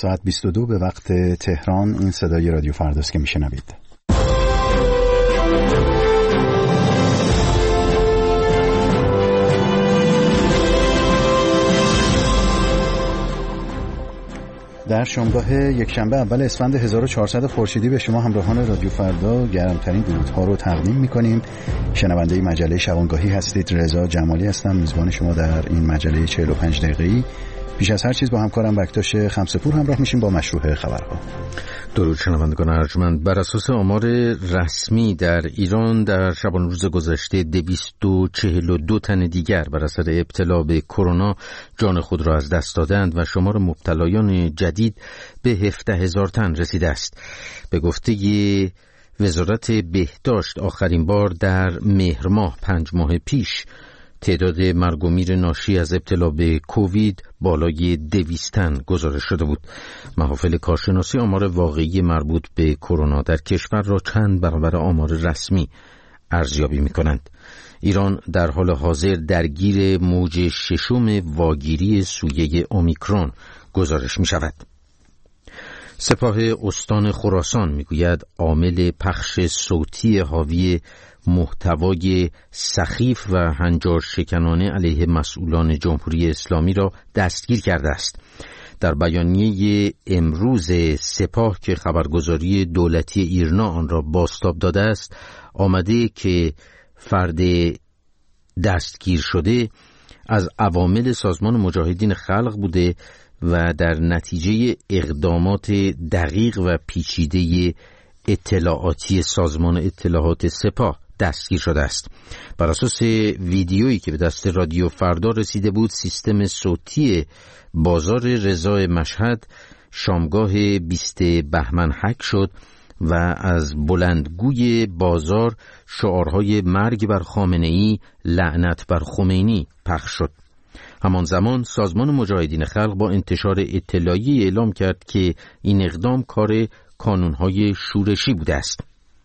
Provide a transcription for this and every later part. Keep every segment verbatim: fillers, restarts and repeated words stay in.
ساعت بیست و دو به وقت تهران. این صدای رادیو فرداست که میشنوید. در شامگاه یکشنبه اول اسفند هزار و چهارصد خورشیدی به شما همراهان رادیو فردا گرمترین درودها رو تقدیم می‌کنیم. شنونده مجله شبانگاهی هستید. رضا جمالی هستم، میزبان شما در این مجله چهل و پنج دقیقه‌ای. پیش از هر چیز با همکارم بکتاش خمسه‌پور همراه میشیم با مشروع خبرها. درود شنوندگان ارجمند. بر اساس آمار رسمی در ایران در شبانه روز گذشته دویست و چهل و دو تن دیگر بر اثر ابتلا به کرونا جان خود را از دست دادند و شمار مبتلایان جدید به هفده هزار تن رسیده است. به گفته وزارت بهداشت آخرین بار در مهر ماه پنج ماه پیش تعداد مرگ و میر ناشی از ابتلا به کووید بالای دویست تن گزارش شده بود. محافل کارشناسی آمار واقعی مربوط به کرونا در کشور را چند برابر آمار رسمی ارزیابی می کنند. ایران در حال حاضر درگیر موج ششم واگیری سویه اومیکرون گزارش می شود. سپاه استان خراسان می گوید عامل پخش صوتی حاوی محتوای سخیف و هنجار شکنانه علیه مسئولان جمهوری اسلامی را دستگیر کرده است. در بیانیه امروز سپاه که خبرگزاری دولتی ایرنا آن را بازتاب داده است، آمده که فرد دستگیر شده از عوامل سازمان مجاهدین خلق بوده و در نتیجه اقدامات دقیق و پیچیده اطلاعاتی سازمان اطلاعات سپاه دستگیر شده است. بر اساس ویدیویی که به دست رادیو فردا رسیده بود، سیستم صوتی بازار رضا مشهد شامگاه بیست بهمن هک شد و از بلندگوی بازار شعارهای مرگ بر خامنه‌ای، لعنت بر خمینی پخش شد. همان زمان سازمان مجاهدین خلق با انتشار اطلاعیه اعلام کرد که این اقدام کار کانونهای شورشی بوده است.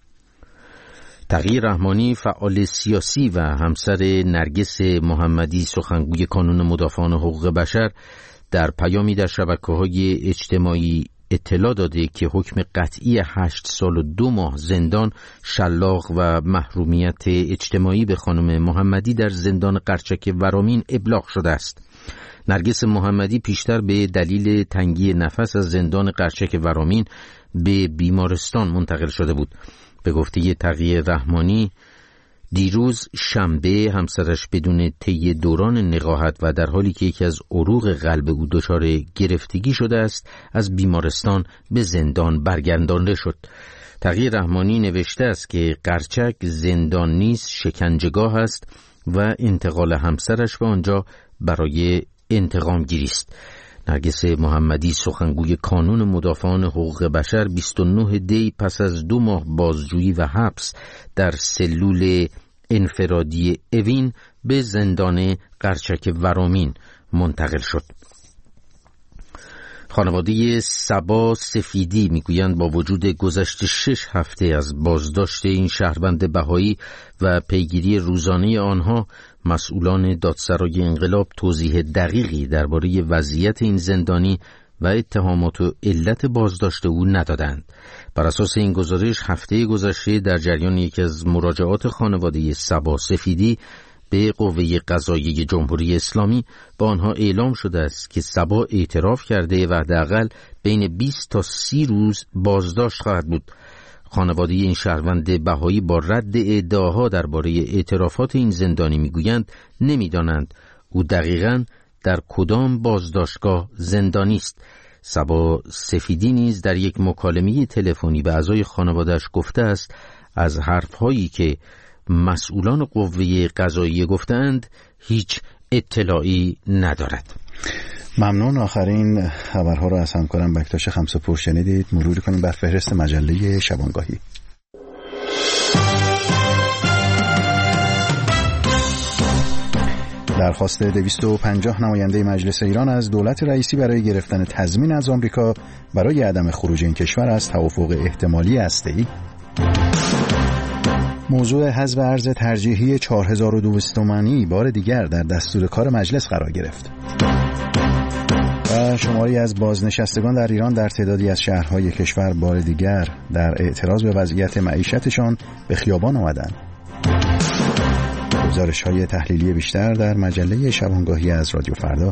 تقی رحمانی فعال سیاسی و همسر نرگس محمدی سخنگوی کانون مدافعان حقوق بشر در پیامی در شبکه‌های اجتماعی اطلاع داده که حکم قطعی هشت سال و دو ماه زندان، شلاق و محرومیت اجتماعی به خانم محمدی در زندان قرچک ورامین ابلاغ شده است. نرگس محمدی پیشتر به دلیل تنگی نفس از زندان قرچک ورامین به بیمارستان منتقل شده بود. به گفته تقی رحمانی دیروز شنبه همسرش بدون طی دوران نقاهت و در حالی که یکی از عروق قلب او دچار گرفتگی شده است از بیمارستان به زندان برگردانده شد. تقی رحمانی نوشته است که قرچک زندان نیست، شکنجهگاه است و انتقال همسرش به آنجا برای انتقام گیری است. نرگس محمدی سخنگوی کانون مدافعان حقوق بشر بیست و نه دی پس از دو ماه بازجویی و حبس در سلول انفرادی اوین به زندان قرچک ورامین منتقل شد. خانواده صبا سفیدی میگویند با وجود گذشت شش هفته از بازداشت این شهروند بهایی و پیگیری روزانه آنها، مسئولان دادسرای انقلاب توضیح دقیقی درباره وضعیت این زندانی و اتهامات و علت بازداشت او ندادند. بر اساس این گزارش هفته گذشته در جریان یکی از مراجعات خانواده صبا سفیدی به قوه قضاییه جمهوری اسلامی با آنها اعلام شده است که صبا اعتراف کرده و حداقل بین بیست تا سی روز بازداشت خواهد بود. خانواده این شهروند بهایی با رد ادعاها درباره اعترافات این زندانی میگویند نمیدانند او دقیقاً در کدام بازداشتگاه زندانی است. صبا سفیدی نیز در یک مکالمه تلفنی به اعضای خانواده‌اش گفته است از حرف‌هایی که مسئولان قوه قضاییه گفتند هیچ اطلاعی ندارد. ممنون. آخرین خبرها را از همکارم بکتاش خمسه‌پور شنیدید. مرور کنیم بر فهرست مجله شبانگاهی. درخواست دویست و پنجاه نماینده مجلس ایران از دولت رئیسی برای گرفتن تضمین از آمریکا برای عدم خروج این کشور از توافق احتمالی هسته‌ای. موضوع حذف ارز ترجیحی چهار هزار و دویست تومانی بار دیگر در دستور کار مجلس قرار گرفت. و و شماری از بازنشستگان در ایران در تعدادی از شهرهای کشور بار دیگر در اعتراض به وضعیت معیشتشان به خیابان آمدند. گزارش‌های تحلیلی بیشتر در مجله شبانگاهی از رادیو فردا.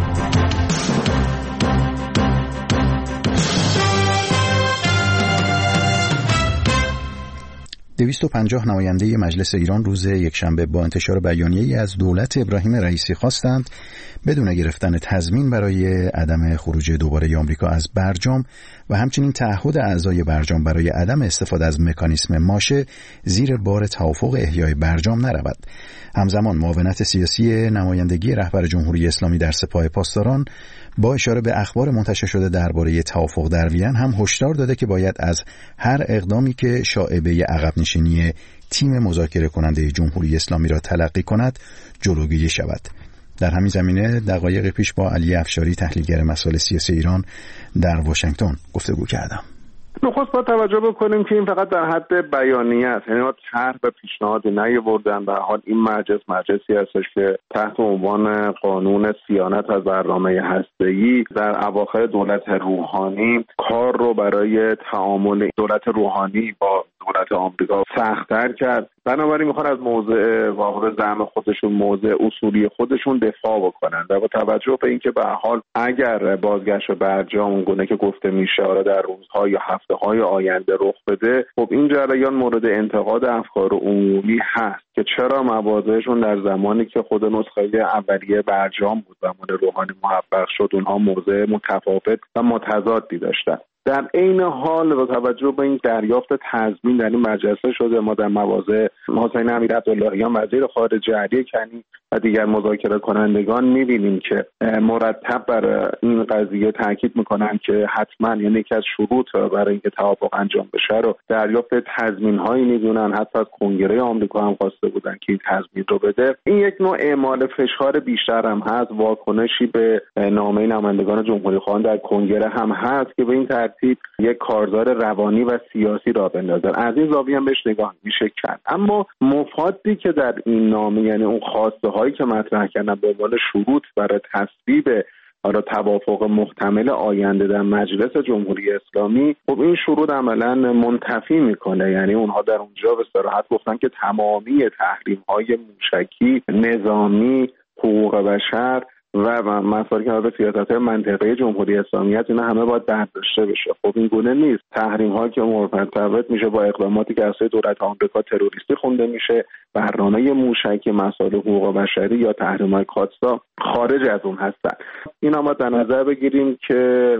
دویست و پنجاه نماینده مجلس ایران روز یکشنبه با انتشار بیانیه‌ای از دولت ابراهیم رئیسی خواستند بدون گرفتن تضمین برای عدم خروج دوباره آمریکا از برجام و همچنین تعهد اعضای برجام برای عدم استفاده از مکانیسم ماشه زیر بار توافق احیای برجام نرود. همزمان معاونت سیاسی نمایندگی رهبر جمهوری اسلامی در سپاه پاسداران با اشاره به اخبار منتشر شده درباره توافق در وین هم هشدار داده که باید از هر اقدامی که شائبه عقب نشینی تیم مذاکره کننده جمهوری اسلامی را تلقی کند جلوگیری شود. در همین زمینه دقایق پیش با علی افشاری تحلیلگر مسائل سیاسی ایران در واشنگتن گفتگو کردم. نخست با توجه بکنیم که این فقط در حد بیانیه است، یعنی ما طرح و پیشنهادی نیاوردن. به هر حال این مجلس مجلسی هستش که تحت عنوان قانون صیانت از برنامه هسته‌ای در اواخر دولت روحانی کار رو برای تعامل دولت روحانی با دولت آمریکا سخت‌تر کرد. بنابراین میخوان از موضع واقع زعم خودشون، موضع اصولی خودشون دفاع بکنن و با توجه به اینکه به هر حال اگر بازگشت برجام اونگونه که گفته میشه در روزها یا هفته‌های آینده رخ بده، خب این جریان مورد انتقاد افکار عمومی هست که چرا مواضعشون در زمانی که خود نسخه اولیه برجام بود زمان روحانی محقق شد اونها موضع متفاوت و متضادی داشتن. در عین حال با توجه به این دریافت تضمین در این مجلس شده، ما در مواضع حسین امیر عبداللهیان وزیر خارجه، علی کنی و دیگر مذاکره کنندگان می‌بینیم که مرتب بر این قضیه تاکید می‌کنن که حتما، یعنی یکی از شروط برای اینکه توافق انجام بشه رو دریافت تضمین‌هایی می‌دونن. حتی از کنگره آمریکا هم خواسته بودن که این تضمین رو بده. این یک نوع اعمال فشار بیشتر هم هست، واکنشی به نامه نمایندگان جمهوری‌خواهان در کنگره هم هست که به این ترتیب یک کارزار روانی و سیاسی را بندازن. از این زاویه هم بهش نگاه میشه کرد. اما مفادی که در این نامه، یعنی اون خواسته هایی که مطرح کردن به عنوان شروط برای تصویب حالا توافق محتمل آینده در مجلس جمهوری اسلامی، خب این شروط عملا منتفی میکنه. یعنی اونها در اونجا به صراحت گفتن که تمامی تحریم های موشکی، نظامی، حقوق بشر و مسائلی که به سیاست منطقه جمهوری اسلامی هست، اینا همه باید برداشته بشه. خب این گونه نیست. تحریم ها که مرتبط میشه با اقداماتی که از دولت آمریکا تروریستی خونده میشه، برنامه موشکی، مسائل حقوق بشری یا تحریم های کاتسا خارج از اون هستن. اینا ما در نظر بگیریم که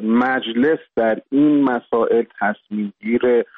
مجلس در این مسائل تصمیم گیر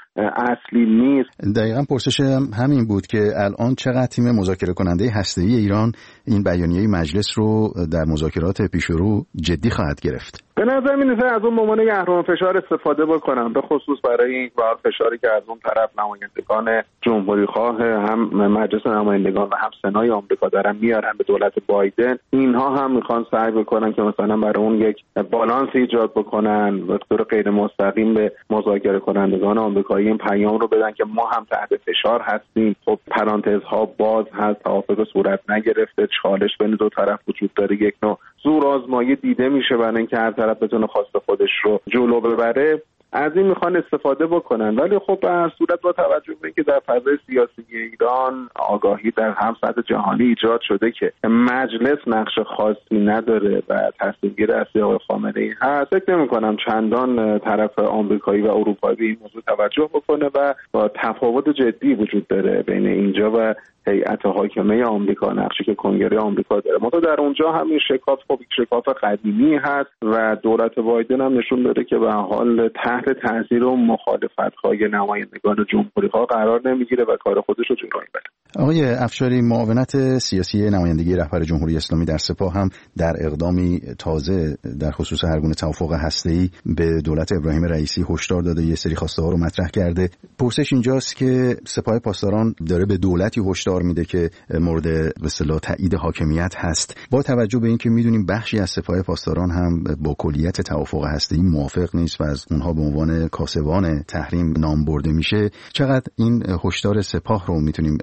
اصلی نیست. دقیقاً پرسشم همین بود که الان چقدر تیم مذاکره کننده هسته‌ای ایران این بیانیه مجلس رو در مذاکرات پیشرو جدی خواهد گرفت؟ به نظر میاد از اون ممانه اهرم فشار استفاده بکنم، به خصوص برای این بار فشاری که از اون طرف نمایندگان جمهوری خواه هم مجلس نمایندگان و هم سنای آمریکا دارن میارن به دولت بایدن. اینها هم میخوان سعی بکنن که مثلا برای اون یک بالانس ایجاد بکنن و به طور غیر مستقیم به مذاکره کنندگان آمریکایی این پیام رو بدن که ما هم تحت فشار هستیم. خب پرانتزها باز هست، توافق صورت نگرفته، چالش بین دو طرف وجود داره، یک نوع زورآزمایی دیده میشه برای اینکه هر طرف بتونه خواست خودش رو جلو ببره. از این میخوان استفاده بکنن. ولی خب به هر صورت با توجه به اینکه در فضای سیاسی ایران آگاهی در هم سطح جهانی ایجاد شده که مجلس نقش خاصی نداره و تصمیم‌گیر اصلی آقای خامنه‌ای هست، فکر نمی‌کنم چندان طرف آمریکایی و اروپایی به این موضوع توجه بکنه و با تفاوت جدی وجود داره بین اینجا و هیئت حاکمه آمریکا، نقشی که کنگره آمریکا داره. ما در اونجا همین شکاف خب شکاف قدیمی هست و دولت بایدن هم نشون داده که به حال تحت تاثیر و مخالفت‌های نمایندگان جمهوری‌خواه قرار نمیگیره و کار خودش رو جلو میبره. آقای افشاری، معاونت سیاسی نمایندگی رهبر جمهوری اسلامی در سپاه هم در اقدامی تازه در خصوص هر گونه توافق هسته‌ای به دولت ابراهیم رئیسی هشدار داده، یه سری خواسته ها رو مطرح کرده. پرسش اینجاست که سپاه پاسداران داره به دولتی هشدار میده که مورد به اصطلاح تایید حاکمیت هست، با توجه به اینکه میدونیم بخشی از سپاه پاسداران هم با کلیت توافق هسته‌ای موافق نیست و از اونها به عنوان کاسبان تحریم نام برده میشه، چقدر این هشدار سپاه رو میتونیم جدی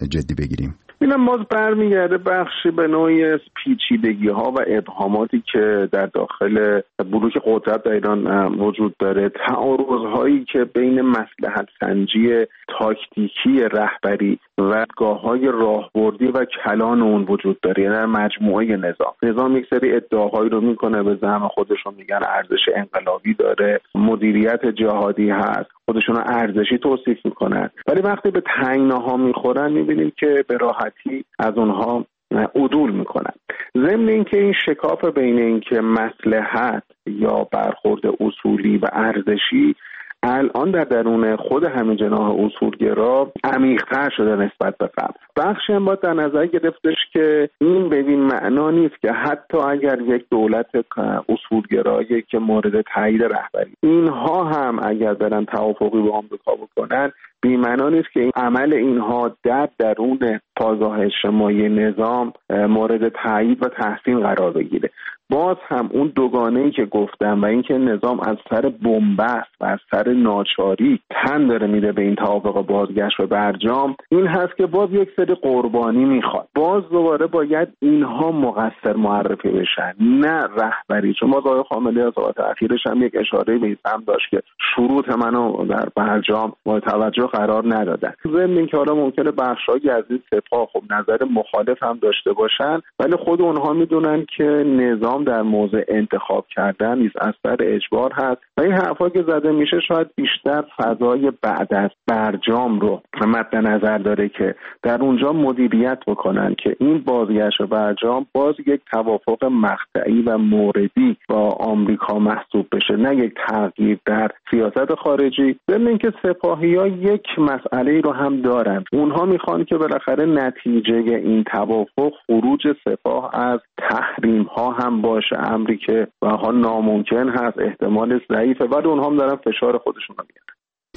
بگیریم؟ اینم باز برمیگرده بخشی به نوعی پیچیدگی ها و ابهاماتی که در داخل بلوک قدرت در ایران وجود داره، تعارض هایی که بین مصلحت سنجی تاکتیکی رهبری و گاه های راهبردی و کلان اون وجود داره. در مجموعه نظام نظام یک سری ادعاهایی رو میکنه، به زعم خودشون میگن ارزش انقلابی داره، مدیریت جهادی هست، خودشون رو ارزشی توصیف میکنن، ولی وقتی به تنگناها میخورن میبینیم که به راحتی از اونها عدول میکنن. ضمن اینکه این شکاف بین اینکه مصلحت یا برخورد اصولی و ارزشی الان در درون خود همین جناح اصولگرا عمیق‌تر شده نسبت به قبل. بخشی هم باید در نظر گرفتش که این بدین معنا نیست که حتی اگر یک دولت اصولگرایی که مورد تایید رهبری اینها هم اگر برن توافقی با آمریکا بکنن، بی معنا نیست که این عمل اینها در درون پایگاه اجتماعی نظام مورد تایید و تحسین قرار بگیره. باز هم اون دوگانه‌ای که گفتم و اینکه نظام از سر بنبست و از سر ناچاری تن داره میده به این توافق بازگشت و برجام، این هست که باز یک سری قربانی میخواد. باز دوباره باید اینها مقصر معرفی بشن، نه رهبری. چون باز آقای خامنه‌ای از وقت اخیرش هم یک اشاره به این هم داشت که شروط منو در برجام مورد توجه قرار ندادن. ضمن اینکه حالا ممکنه بخشایی از این سپاه خب نظر مخالف هم داشته باشن، ولی خود اونها میدونن که نظام در موضع انتخاب کردن نیز از سر اجبار هست و این حرفا که زده میشه شاید بیشتر فضای بعد از برجام رو مد نظر داره که در اونجا مدیریت بکنن که این بازگشت و برجام باز یک توافق مقطعی و موردی با آمریکا محسوب بشه، نه یک تغییر در سیاست خارجی. ضمن اینکه سپاهی‌ها یک مسئله رو هم دارن، اونها میخوان که بالاخره نتیجه این توافق خروج سپاه از تحریم ها هم باشه، امری که به حال ناممکن هست، احتمال ضعیفه، ولی اونها هم دارن فشار خودشون رو میارن.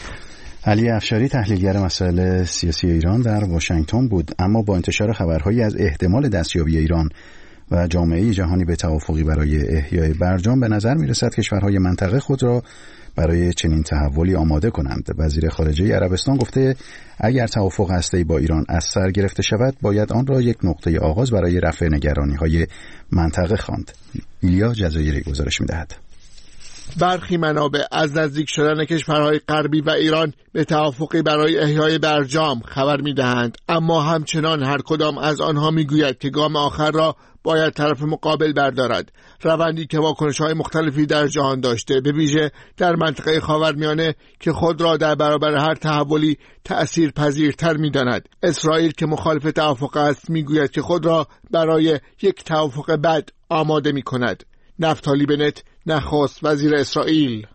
علی افشاری تحلیلگر مسائل سیاسی ایران در واشنگتن بود. اما با انتشار خبرهایی از احتمال دستیابی ایران و جامعه جهانی به توافقی برای احیای برجام، به نظر میرسد کشورهای منطقه خود را برای چنین تحولی آماده کنند. وزیر خارجه عربستان گفته اگر توافق هسته‌ای با ایران از سر گرفته شود، باید آن را یک نقطه آغاز برای رفع نگرانی‌های منطقه خواند. ایلیا جزایری گزارش می‌دهد. برخی منابع از نزدیک شدن کشورهای غربی و ایران به توافقی برای احیای برجام خبر می‌دهند، اما همچنان هر کدام از آنها می‌گوید که گام آخر را باید طرف مقابل بردارد. روندی که واکنش‌های مختلفی در جهان داشته، به ویژه در منطقه خاورمیانه که خود را در برابر هر تحولی تأثیرپذیرتر می‌داند. اسرائیل که مخالف توافق است می‌گوید که خود را برای یک توافق بد آماده می‌کند. نفتالی بنت، نخست وزیر اسرائیل: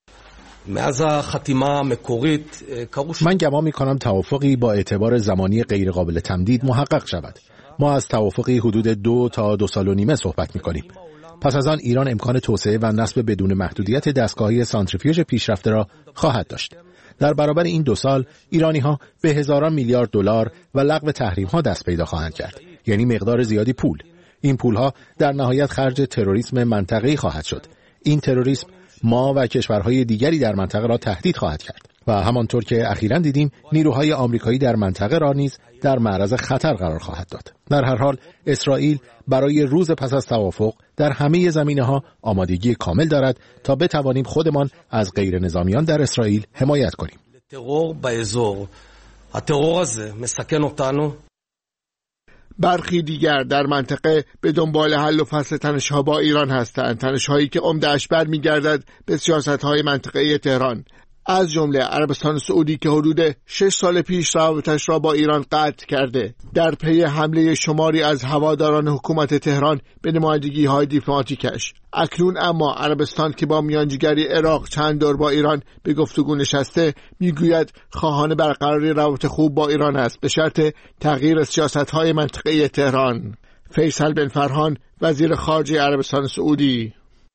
من گمان می‌کنم توافقی با اعتبار زمانی غیرقابل تمدید محقق شود. ما از توافقی حدود دو تا دو سال و نیمه صحبت می‌کنیم. پس از آن ایران امکان توسعه و نصب بدون محدودیت دستگاهی سانتریفیوژ پیشرفته را خواهد داشت. در برابر این دو سال ایرانی‌ها به هزاران میلیارد دلار و لغو تحریم‌ها دست پیدا خواهند کرد، یعنی مقدار زیادی پول. این پول‌ها در نهایت خرج تروریسم منطقه‌ای خواهد شد. این تروریسم ما و کشورهای دیگری در منطقه را تهدید خواهد کرد و همانطور که اخیراً دیدیم نیروهای آمریکایی در منطقه را نیز در معرض خطر قرار خواهد داد. در هر حال اسرائیل برای روز پس از توافق در همه زمینه‌ها آمادگی کامل دارد تا بتوانیم خودمان از غیر نظامیان در اسرائیل حمایت کنیم. برخی دیگر در منطقه به دنبال حل و فصل تنش‌ها با ایران هستند، تنش‌هایی که عمده‌اش برمیگردد به سیاست‌های منطقه‌ای تهران، از جمله عربستان سعودی که حدود شش سال پیش روابطش را با ایران قطع کرده در پی حمله شماری از هواداران حکومت تهران به نمایندگی‌های دیپلماتیکش. اکنون اما عربستان که با میانجیگری عراق چند دور با ایران به گفتگو نشسته، میگوید خواهان برقراری روابط خوب با ایران است به شرط تغییر سیاست‌های منطقه‌ای تهران. فیصل بن فرهان، وزیر خارجه عربستان سعودی: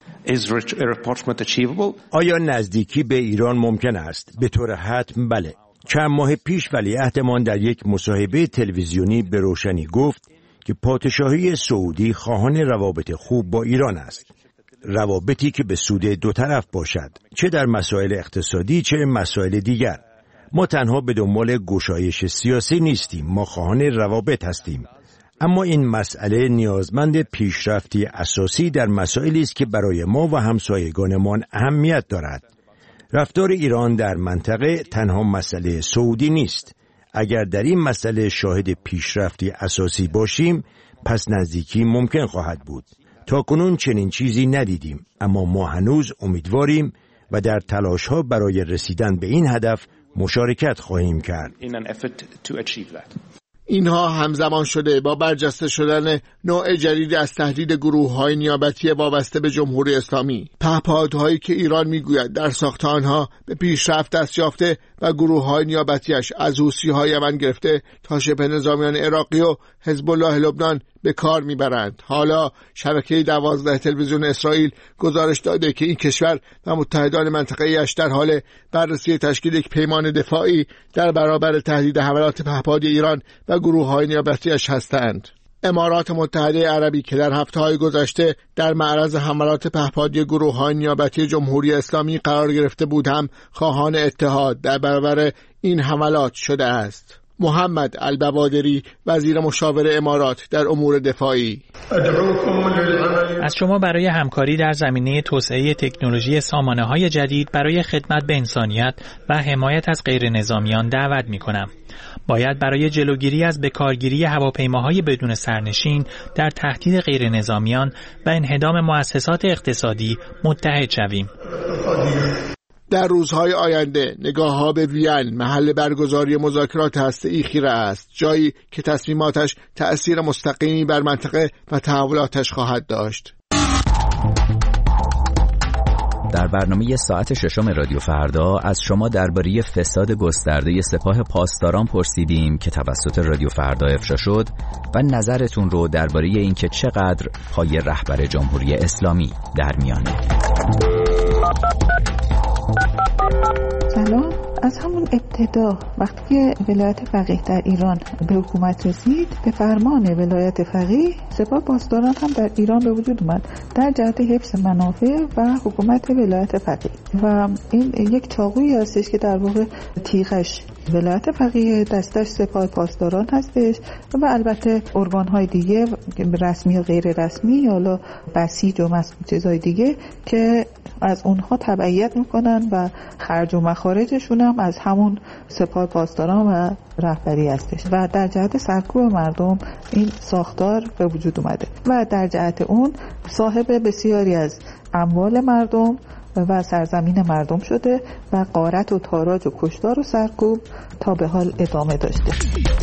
آیا نزدیکی به ایران ممکن است؟ به طور حتم بله. چند ماه پیش ولیعهدمان در یک مصاحبه تلویزیونی به روشنی گفت که پادشاهی سعودی خواهان روابط خوب با ایران است. روابطی که به سود دو طرف باشد، چه در مسائل اقتصادی چه مسائل دیگر. ما تنها به دنبال گشایش سیاسی نیستیم، ما خواهان روابط هستیم. اما این مسئله نیازمند پیشرفتی اساسی در مسائلی است که برای ما و همسایگانمان اهمیت دارد. رفتار ایران در منطقه تنها مسئله سعودی نیست. اگر در این مسئله شاهد پیشرفتی اساسی باشیم، پس نزدیکی ممکن خواهد بود. تا کنون چنین چیزی ندیدیم، اما ما هنوز امیدواریم و در تلاش‌ها برای رسیدن به این هدف مشارکت خواهیم کرد. اینها همزمان شده با برجسته شدن نوع جدید از تهدید گروه‌های نیابتی وابسته به جمهوری اسلامی. پهپادهایی که ایران میگوید در ساخت آنها به پیشرفت دست یافته و گروه‌های نیابتیش از حوثی‌های یمن گرفته تا شبه نظامیان عراقی و حزب الله لبنان به کار میبرند. حالا شبکه دوازده تلویزیون اسرائیل گزارش داده که این کشور و متحدان منطقه‌ایش در حال بررسی تشکیل یک پیمان دفاعی در برابر تهدید حملات پهپادی ایران و گروه‌های نیابتیش هستند. امارات متحده عربی که در هفته‌های گذشته در معرض حملات پهپادی گروه‌های نیابتی جمهوری اسلامی قرار گرفته بود، هم خواهان اتحاد در برابر این حملات شده است. محمد البوادری وزیر مشاور امارات در امور دفاعی: از شما برای همکاری در زمینه توسعه تکنولوژی سامانه‌های جدید برای خدمت به انسانیت و حمایت از غیر نظامیان دعوت می‌کنم. باید برای جلوگیری از بکارگیری هواپیماهای بدون سرنشین در تهدید غیر نظامیان و انهدام مؤسسات اقتصادی متحد شویم. در روزهای آینده نگاه‌ها به وین، محل برگزاری مذاکرات هسته‌ای خیره است، جایی که تصمیماتش تأثیر مستقیمی بر منطقه و تحولاتش خواهد داشت. در برنامه ساعت ششم رادیو فردا از شما درباره فساد گسترده سپاه پاسداران پرسیدیم که توسط رادیو فردا افشا شد و نظرتون رو درباره اینکه چقدر پای رهبر جمهوری اسلامی در میانه. سلام. از همون ابتدا وقتی که ولایت فقیه در ایران به حکومت رسید، به فرمان ولایت فقیه سپاه پاسداران هم در ایران به وجود اومد در جهت حفظ منافع و حکومت ولایت فقیه. و این یک چاقویی هستش که در واقع تیغش ولایت فقیه، دستش سپاه پاسداران هستش و البته ارگان‌های دیگه رسمی و غیر رسمی یا حالا بسیج و مسئول چیزهای دیگه که از اونها تبعیت میکنن و خرج و مخارجشون هم از همون سپاه پاسداران و رهبری هستش و در جهت سرکوب مردم این ساختار به وجود اومده و در جهت اون صاحب بسیاری از اموال مردم و سرزمین مردم شده و غارت و تاراج و کشتار و سرکوب تا به حال ادامه داشته.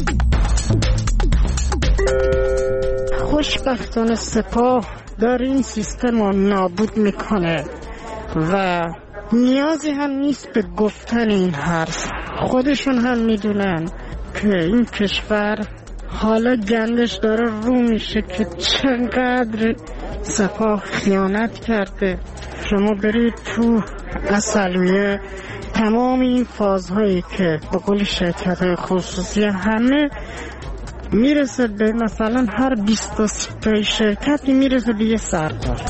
خوشبختانه سپاه داره این سیستم رو نابود میکنه و نیازی هم نیست به گفتن این حرف. خودشون هم میدونن که این کشور حالا گندش داره رو میشه که چقدر سپاه خیانت کرده. شما برید تو اصلیه، تمام این فازهایی که به قول شرکت‌های خصوصی همه میرسه به مثلا هر بیست تا شرکتی میرسه به یه سردار.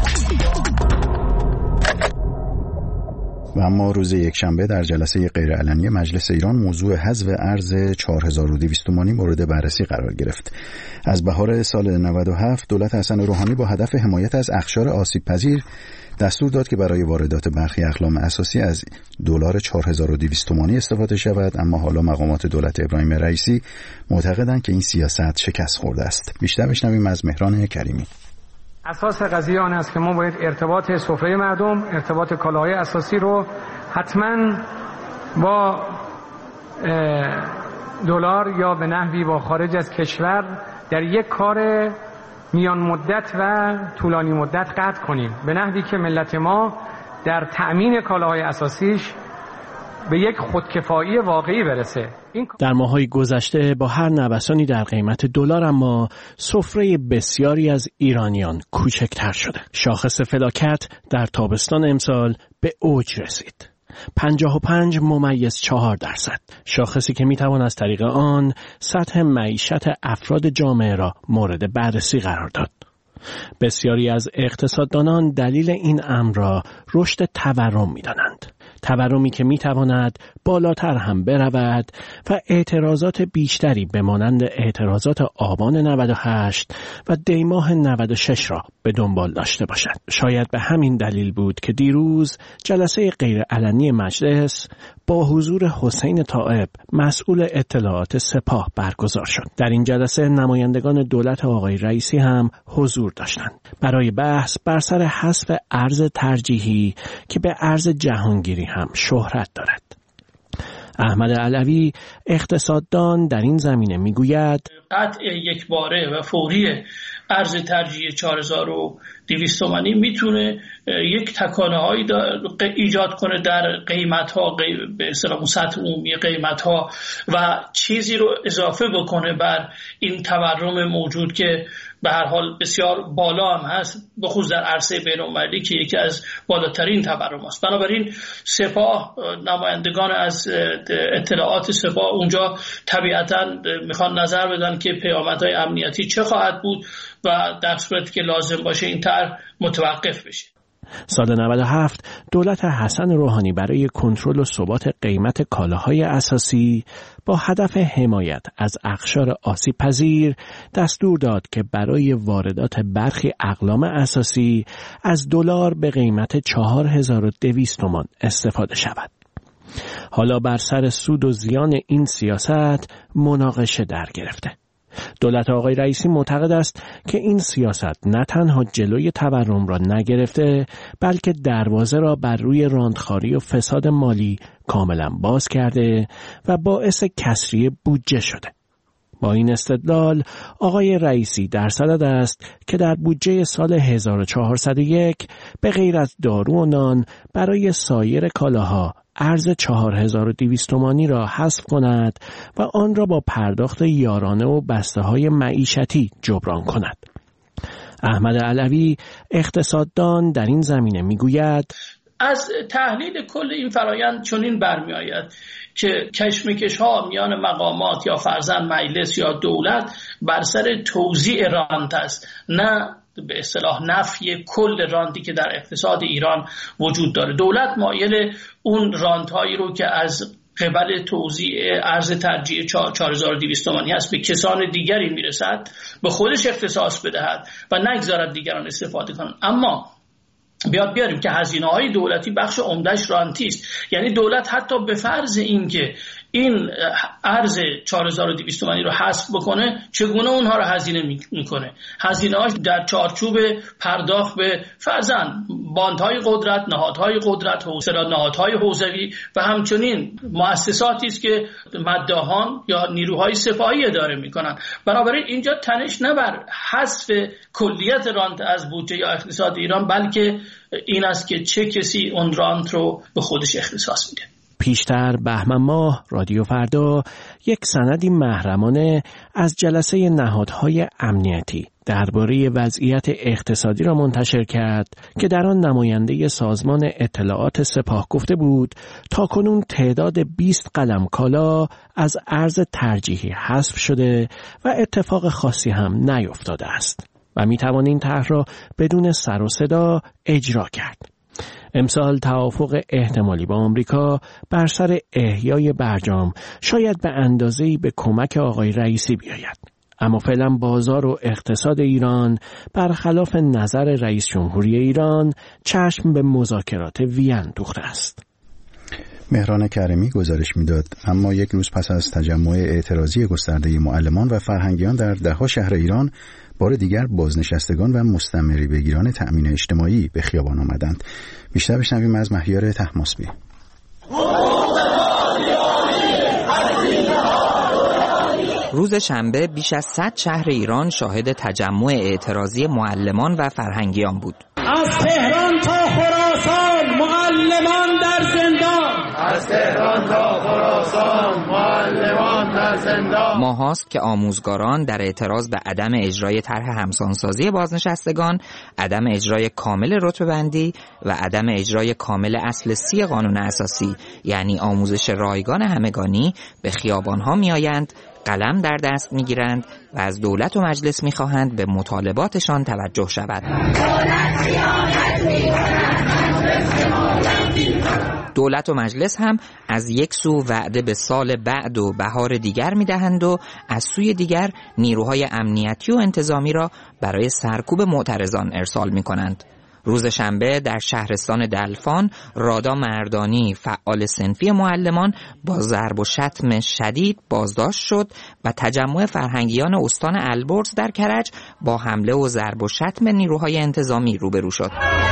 و اما روز یکشنبه در جلسه غیرعلنی مجلس ایران موضوع حذف ارز چهار هزار و دویست تومانی مورد بررسی قرار گرفت. از بهار سال نود و هفت دولت حسن روحانی با هدف حمایت از اقشار آسیب پذیر دستور داد که برای واردات برخی اقلام اساسی از دلار چهار هزار و دویست تومانی استفاده شود، اما حالا مقامات دولت ابراهیم رئیسی معتقدند که این سیاست شکست خورده است. بیشتر بشنویم از مهران کریمی. اساس قضیه آن است که ما باید ارتباط سفره مردم، ارتباط کالاهای اساسی رو حتما با دلار یا به نحوی با خارج از کشور در یک کار میان مدت و طولانی مدت قطع کنیم، به نحوی که ملت ما در تأمین کالاهای اساسیش به یک خودکفایی واقعی برسه. در ماه‌های گذشته با هر نوسانی در قیمت دلار اما سفره بسیاری از ایرانیان کوچکتر شده. شاخص فلاکت در تابستان امسال به اوج رسید. پنجاه و پنج ممیز چهار درصد. شاخصی که میتوان از طریق آن سطح معیشت افراد جامعه را مورد بررسی قرار داد. بسیاری از اقتصاددانان دلیل این امر را رشد تورم می‌دانند. تورمی که میتواند بالاتر هم برود و اعتراضات بیشتری به مانند اعتراضات آبان نود و هشت و دیماه نود و شش را به دنبال داشته باشد. شاید به همین دلیل بود که دیروز جلسه غیرعلنی مجلس با حضور حسین طائب مسئول اطلاعات سپاه برگزار شد. در این جلسه نمایندگان دولت آقای رئیسی هم حضور داشتند برای بحث بر سر حذف ارز ترجیحی که به ارز جهانگیری هم شهرت دارد. احمد علوی اقتصاددان در این زمینه میگوید قطع یک باره و فوری ارز ترجیح چهار هزار و دویست تومانی میتونه یک تکانه هایی ایجاد کنه در قیمت ها، به اصطلاح سطح عمومی قیمت ها و چیزی رو اضافه بکنه بر این تورم موجود که به هر حال بسیار بالا هم هست، بخصوص در عرصه بین‌المللی که یکی از بالاترین تورم است. بنابراین سپاه، نمایندگان از اطلاعات سپاه اونجا طبیعتاً میخوان نظر بدن که پیامدهای امنیتی چه خواهد بود و در صورتی که لازم باشه این طرح متوقف بشه. سال نود و هفت دولت حسن روحانی برای کنترل و ثبات قیمت کالاهای اساسی با هدف حمایت از اقشار آسیب پذیر دستور داد که برای واردات برخی اقلام اساسی از دلار به قیمت چهار هزار و دویست تومان استفاده شود. حالا بر سر سود و زیان این سیاست مناقشه در گرفته. دولت آقای رئیسی معتقد است که این سیاست نه تنها جلوی تورم را نگرفته بلکه دروازه را بر روی راندخواری و فساد مالی کاملا باز کرده و باعث کسری بودجه شده. با این استدلال آقای رئیسی در صدد است که در بودجه سال هزار و چهارصد و یک به غیر از دارو و نان برای سایر کالاها ارز چهار هزار و دویست تومانی را حذف کند و آن را با پرداخت یارانه و بسته‌های معیشتی جبران کند. احمد علوی اقتصاددان در این زمینه میگوید از تحلیل کل این فرایند چنین برمی آید که کشمکش ها میان مقامات یا فرزند مجلس یا دولت بر سر توزیع راند است، نه به اصطلاح نفی کل راندی که در اقتصاد ایران وجود داره. دولت مایل اون راندهایی رو که از قبل توزیع ارز ترجیح چهار هزار و دویست تومانی هست به کسان دیگری میرسد به خودش اختصاص بدهد و نگذارد دیگران استفاده کنند. اما بیاد بیاریم که هزینه‌های دولتی بخش عمده‌اش رانتی است. یعنی دولت حتی به فرض اینکه این ارز چهار هزار و دویست تومانی رو حذف بکنه، چگونه اونها رو هزینه میکنه؟ هزینه‌هاش در چارچوب پرداخت به فرضاً باندهای قدرت، نهادهای قدرت، حوزه نهادهای حوزوی و همچنین مؤسساتی است که مداحان یا نیروهای سپاهی اداره میکنن. بنابراین اینجا تنش نه بر حذف کلیت راند از بودجه یا اقتصاد ایران، بلکه این است که چه کسی اون راند رو به خودش اختصاص میده. پیشتر بهمن ماه رادیو فردا یک سندی محرمانه از جلسه نهادهای امنیتی درباره وضعیت اقتصادی را منتشر کرد که در آن نماینده سازمان اطلاعات سپاه گفته بود تا کنون تعداد بیست قلم کالا از ارز ترجیحی حذف شده و اتفاق خاصی هم نیفتاده است و می توان این طرح را بدون سر و صدا اجرا کرد. امسال توافق احتمالی با آمریکا بر سر احیای برجام شاید به اندازه‌ای به کمک آقای رئیسی بیاید. اما فعلا بازار و اقتصاد ایران برخلاف نظر رئیس جمهوری ایران چشم به مذاکرات وین دوخته است. مهران کریمی گزارش میداد. اما یک روز پس از تجمع اعتراضی گسترده معلمان و فرهنگیان در ده‌ها شهر ایران، بار دیگر بازنشستگان و مستمری بگیران تأمین اجتماعی به خیابان آمدند. بیشتر بشنویم از مهیار طهماسبی. روز شنبه بیش از صد شهر ایران شاهد تجمع اعتراضی معلمان و فرهنگیان بود. از تهران تا خراسان معلمان در زندان. از تهران تا خراسان معلمان در زندان. ماهاست که آموزگاران در اعتراض به عدم اجرای طرح همسانسازی بازنشستگان، عدم اجرای کامل رتبه‌بندی و عدم اجرای کامل اصل سی قانون اساسی یعنی آموزش رایگان همگانی به خیابان‌ها میآیند، قلم در دست میگیرند و از دولت و مجلس میخواهند به مطالباتشان توجه شود. دولت و مجلس هم از یک سو وعده به سال بعد و بهار دیگر میدهند و از سوی دیگر نیروهای امنیتی و انتظامی را برای سرکوب معترضان ارسال می کنند. روز شنبه در شهرستان دلفان رادا مردانی فعال صنفی معلمان با ضرب و شتم شدید بازداشت شد و تجمع فرهنگیان استان البرز در کرج با حمله و ضرب و شتم نیروهای انتظامی روبرو شد.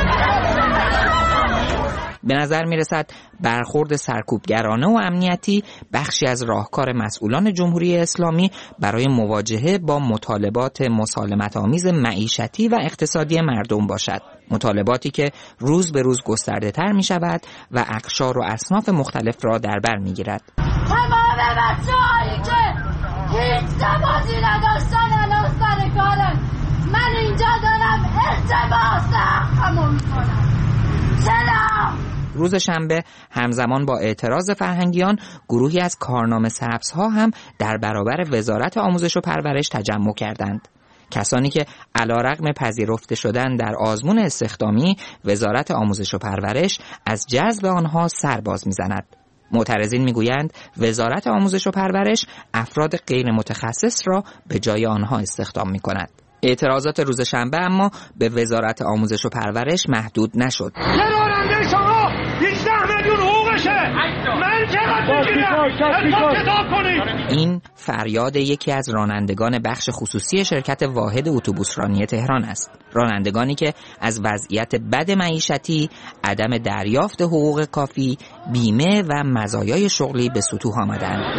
به نظر می رسد برخورد سرکوبگرانه و امنیتی بخشی از راهکار مسئولان جمهوری اسلامی برای مواجهه با مطالبات مسالمت آمیز معیشتی و اقتصادی مردم باشد. مطالباتی که روز به روز گسترده تر می شود و اقشار و اصناف مختلف را در بر می گیرد. تمام بچه هایی که هیچ تماسی نداشتن الان سر کارن، من اینجا دارم التماس حقمو می کنم. چرا؟ روز شنبه همزمان با اعتراض فرهنگیان گروهی از کارنامه سبزها هم در برابر وزارت آموزش و پرورش تجمع کردند. کسانی که علیرغم پذیرفته شدن در آزمون استخدامی وزارت آموزش و پرورش از جذب آنها سر باز می‌زند. معترضین میگویند وزارت آموزش و پرورش افراد غیر متخصص را به جای آنها استخدام می‌کند. اعتراضات روز شنبه اما به وزارت آموزش و پرورش محدود نشد. راننده شما هجده میلیون حقوقشه، من چقدر میگیرم؟ حساب کنید. این فریاد یکی از رانندگان بخش خصوصی شرکت واحد اتوبوسرانی تهران است. رانندگانی که از وضعیت بد معیشتی، عدم دریافت حقوق کافی، بیمه و مزایای شغلی به سطوح آمدند.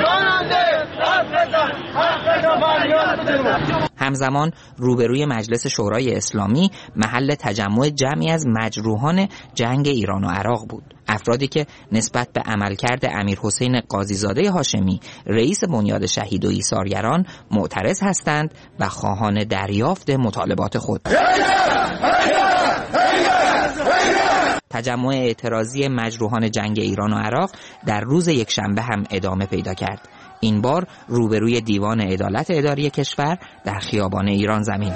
همزمان روبروی مجلس شورای اسلامی محل تجمع جمعی از مجروحان جنگ ایران و عراق بود. افرادی که نسبت به عملکرد امیر حسین قاضیزاده هاشمی رئیس بنیاد شهید و ایثارگران معترض هستند و خواهان دریافت مطالبات خود. تجمع اعتراضی مجروحان جنگ ایران و عراق در روز یکشنبه هم ادامه پیدا کرد. این بار روبروی دیوان عدالت اداری کشور در خیابان ایران زمین.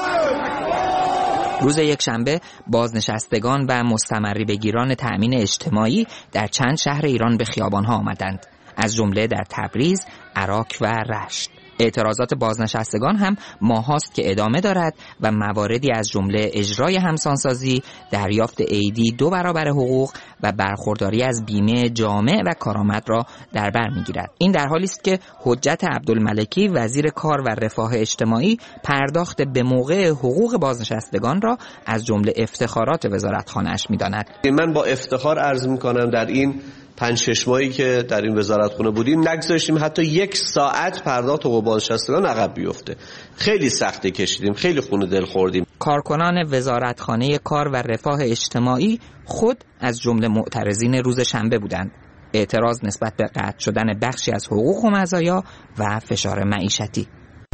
روز یکشنبه بازنشستگان و مستمری بگیران تأمین اجتماعی در چند شهر ایران به خیابان‌ها آمدند، از جمله در تبریز، عراق و رشت. اعتراضات بازنشستگان هم ماهاست که ادامه دارد و مواردی از جمله اجرای همسانسازی، دریافت عیدی دو برابر حقوق و برخورداری از بیمه جامع و کارآمد را در بر می‌گیرد. این در حالی است که حجت عبدالملکی وزیر کار و رفاه اجتماعی پرداخت به موقع حقوق بازنشستگان را از جمله افتخارات وزارتخانه‌اش می‌داند. من با افتخار عرض می‌کنم در این پنج شش ماهی که در این وزارتخانه بودیم نگذاشتیم حتی یک ساعت پرداخت حقوق بازنشستگان عقب بیفته. خیلی سختی کشیدیم، خیلی خون دل خوردیم. کارکنان وزارتخانه کار و رفاه اجتماعی خود از جمله معترضین روز شنبه بودند. اعتراض نسبت به قطع شدن بخشی از حقوق و مزایا و فشار معیشتی.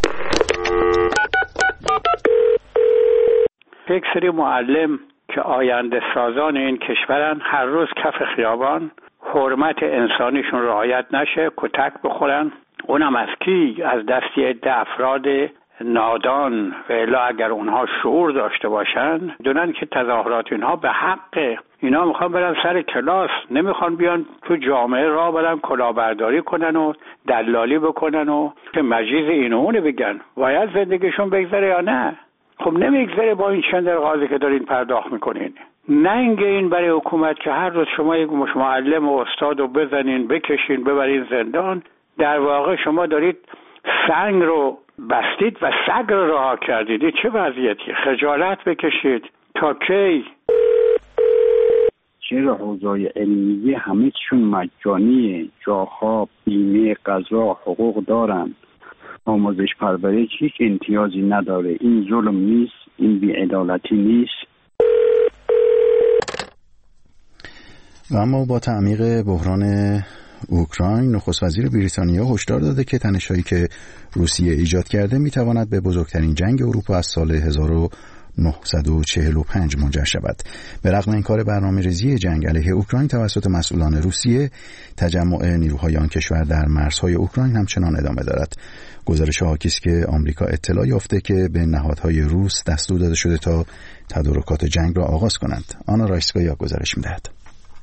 یک سری معلم که آینده سازان این کشورن هر روز کف خیابان، حرمت انسانیشون رعایت نشه، کتک بخورن، اونم از کی؟ از دستی عده افراد نادان. و الا اگر اونها شعور داشته باشن دونن که تظاهرات اینها به حق، اینا میخوان برن سر کلاس، نمیخوان بیان تو جامعه را برن کلاهبرداری کنن و دلالی بکنن و که مجیز این و اونه بگن. باید زندگیشون بگذره یا نه؟ خب نمیگذره با این چند قاضی که دارین پرداخت میکنین. ننگ این برای حکومت که هر روز شما یک معلم و استاد رو بزنین، بکشین، ببرین زندان. در واقع شما دارید سنگ رو بستید و سگ رو رها کردید. این چه وضعیتی؟ خجالت بکشید. تا کی؟ چرا حوزه‌های علمی همه چون مجانیه، جاها، بیمه، غذا، حقوق دارن، آموزش پرورش هیچ امتیازی نداره. این ظلم نیست؟ این بی‌عدالتی نیست؟ و اما با تعمیق بحران اوکراین، نخست وزیر بریتانیا هشدار داده که تنش‌هایی که روسیه ایجاد کرده می‌تواند به بزرگترین جنگ اروپا از سال هزار و نهصد و چهل و پنج منجر شود. به رغم انکار برنامه‌ریزی جنگ علیه اوکراین توسط مسئولان روسیه، تجمع نیروهای آن کشور در مرزهای اوکراین همچنان ادامه دارد. گزارش حاکی است که آمریکا اطلاع یافته که به نهادهای روس دستور داده شده تا تدارکات جنگ را آغاز کنند. آنا رایسکایا گزارش می‌دهد.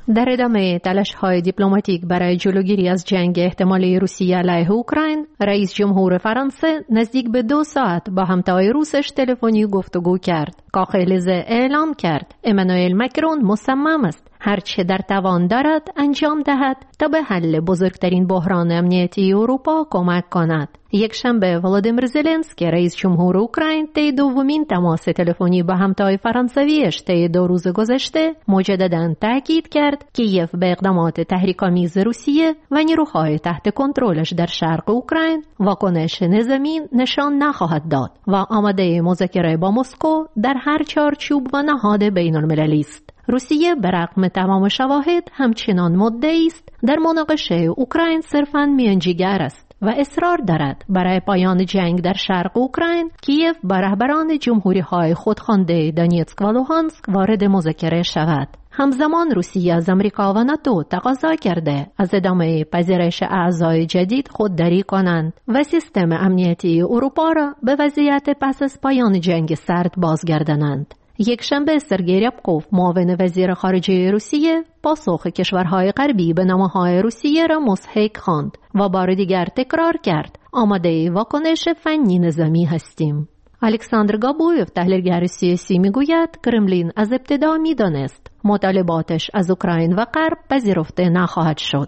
در ادامه تلاش‌های دیپلماتیک برای جلوگیری از جنگ احتمالی روسیه علیه اوکراین، رئیس جمهور فرانسه نزدیک به دو ساعت با همتای روسش تلفنی گفتگو کرد. کاخ-الزه اعلام کرد امانوئل مکرون مصمم است هرچه در توان دارد انجام دهد تا به حل بزرگترین بحران امنیتی اروپا کمک کند. یک شنبه ولادیمیر زلنسکی رئیس جمهور اوکراین طی دومین تماس تلفنی با همتای فرانسویش طی دو روز گذشته مجدداً تاکید کرد کیف به اقدامات تحریک‌آمیز روسیه و نیروهای تحت کنترلش در شرق اوکراین واکنش نظامی نشان نخواهد داد و آماده مذاکره با مسکو در هر چارچوب و نهاد بین‌المللی است. روسیه برغم تمام شواهد همچنان مدعی است در مناقشه اوکراین صرفاً میانجیگر است و اصرار دارد برای پایان جنگ در شرق اوکراین کیف با رهبران جمهوری‌های خودخوانده دونیتسک و لوهانسک وارد مذاکره شود. همزمان روسیه از آمریکا و ناتو تقاضا کرده از ادامه پذیرش اعضای جدید خودداری کنند و سیستم امنیتی اروپا را به وضعیت پس از پایان جنگ سرد بازگردانند. یک شنبه سرگئی ریابکوف معاون وزیر خارجه روسیه پاسخ کشورهای غربی به نامه‌های روسیه را مضحک خواند و بار دیگر تکرار کرد آماده واکنش فنی نظامی هستیم. الکساندر گابویف تحلیلگر سیاسی میگوید کرملین از ابتدا میدانست مطالباتش از اوکراین و غرب پذیرفته نخواهد شد.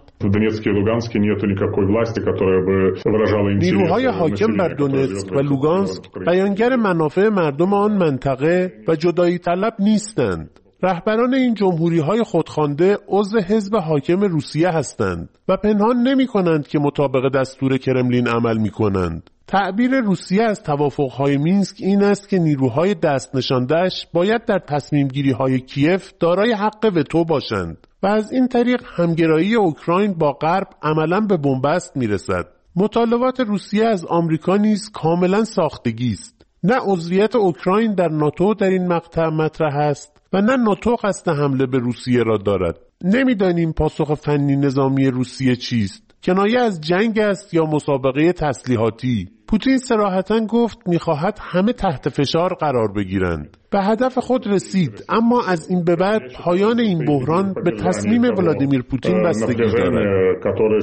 نیروهای حاکم بر دونتسک و لوگانسک بیانگر منافع مردم آن منطقه و جدایی طلب نیستند. رهبران این جمهوری‌های خودخوانده عضو حزب حاکم روسیه هستند و پنهان نمی‌کنند که مطابق دستور کرملین عمل می‌کنند. تعبیر روسیه از توافق‌های مینسک این است که نیروهای دست نشانده‌اش باید در تصمیم‌گیری‌های کیف دارای حق وتو باشند و از این طریق همگرایی اوکراین با غرب عملاً به بنبست می‌رسد. مطالبات روسیه از آمریکا نیز کاملاً ساختگی است. نه عضویت اوکراین در ناتو در این مقطع مطرح است و نه ناتو قصد حمله به روسیه را دارد. نمی‌دانیم پاسخ فنی نظامی روسیه چیست. کنایه از جنگ است یا مسابقه تسلیحاتی. پوتین صراحتاً گفت می‌خواهد همه تحت فشار قرار بگیرند. به هدف خود رسید، اما از این به بعد پایان این بحران به تصمیم ولادیمیر پوتین بستگی دارد.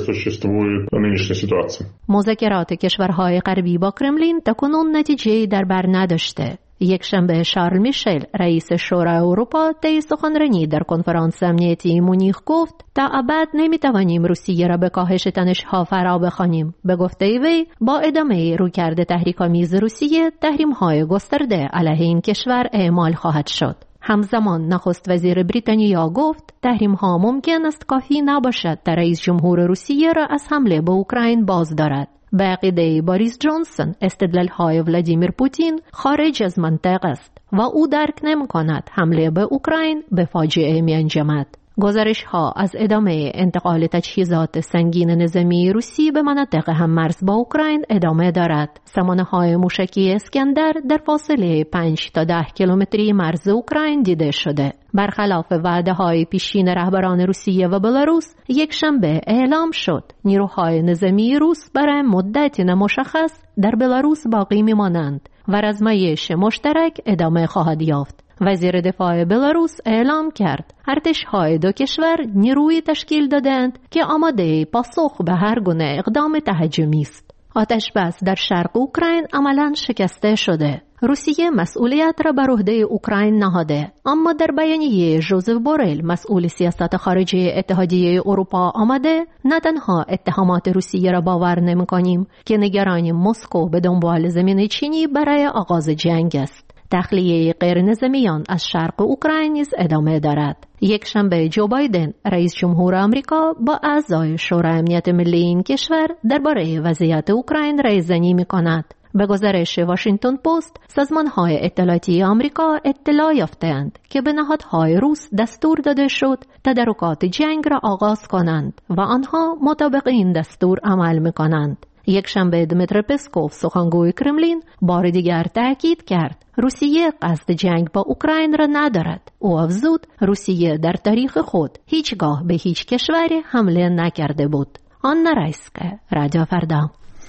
مذاکرات کشورهای غربی با کرملین تاکنون نتیجه‌ای در بر نداشته. یک شنبه شارل میشل رئیس شورای اروپا طی سخنرانی در کنفرانس امنیتی مونیخ گفت تا ابد نمیتوانیم روسیه را به کاهش تنش‌ها فرا بخوانیم. به گفته وی با ادامه رویکرد تحریک‌آمیز روسیه تحریم‌های گسترده علیه این کشور اعمال خواهد شد. همزمان نخست وزیر بریتانیا گفت تحریم‌ها ممکن است کافی نباشد تا رئیس جمهور روسیه را از حمله به اوکراین باز دارد. به عقیده باریس جانسون استدلال‌های ولادیمیر پوتین خارج از منطق است و او درک نمی‌کند حمله به اوکراین به فاجعه می‌انجامد. گزارش‌ها از ادامه انتقال تجهیزات سنگین نظامی روسی به مناطق هممرز با اوکراین ادامه دارد. سامانه‌های موشکی اسکندر در فاصله پنج تا ده کیلومتری مرز اوکراین دیده شده. برخلاف وعده‌های پیشین رهبران روسیه و بلاروس، یک شنبه اعلام شد نیروهای نظامی روس برای مدتی نامشخص در بلاروس باقی می‌مانند و رزمایش مشترک ادامه خواهد یافت. وزیر دفاع بلاروس اعلام کرد ارتش‌های دو کشور نیروی تشکیل دادند که آماده پاسخ به هر گونه اقدام تهاجمی است. آتش بس در شرق اوکراین عملاً شکسته شده. روسیه مسئولیت را بر عهده اوکراین نهاده، اما در بیانیه ژوزف بورل مسئول سیاست خارجی اتحادیه اروپا آمده نه تنها اتهامات روسیه را باور نمی‌کنیم که نگران مسکو به دنبال زمین چینی برای آغاز جنگ است. تخلیه غیر نظامیان از شرق اوکراین نیز ادامه دارد. یک شنبه جو بایدن رئیس جمهور آمریکا با اعضای شورای امنیت ملی این کشور درباره وضعیت اوکراین رایزنی می‌کند. به گزارش واشنگتن پست، سازمان‌های اطلاعاتی آمریکا اطلاع یافته‌اند که به نهادهای روس دستور داده شد تدارکات جنگ را آغاز کنند و آنها مطابق این دستور عمل می‌کنند. یک شنبه دمیتری پسکوف سخنگوی کرملین بار دیگر تاکید کرد روسیه قصد جنگ با اوکراین را ندارد. او افزود روسیه در تاریخ خود هیچگاه به هیچ کشوری حمله نکرده بود. آن رایسکه، رادیو فردا.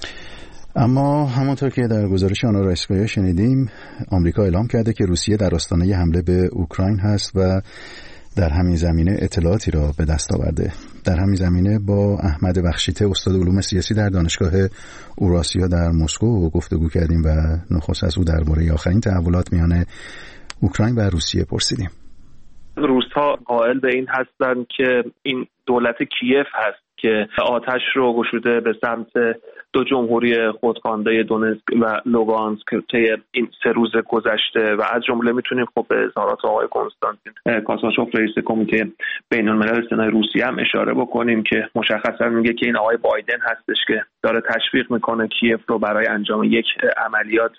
اما همونطور که در گزارش آنا رایسکایا شنیدیم، آمریکا اعلام کرده که روسیه در آستانه حمله به اوکراین هست و در همین زمینه اطلاعاتی را به دست آورده. در همین زمینه با احمد بخشیته استاد علوم سیاسی در دانشگاه اوراسیا در مسکو گفتگو کردیم و نخست از او درباره آخرین تحولات میان اوکراین و روسیه پرسیدیم. روس‌ها قائل به این هستند که این دولت کیف هست که آتش رو گشوده به سمت دو جمهوری خودخوانده دونتسک و لوگانسک طی این سه روز گذشته و از جمله میتونیم خب به اظهارات آقای کنستانتین کاساشوف رئیس کمیته بین‌الملل سنای روسیه هم اشاره بکنیم که مشخصا میگه که این آقای بایدن هستش که داره تشویق میکنه کیف رو برای انجام یک عملیات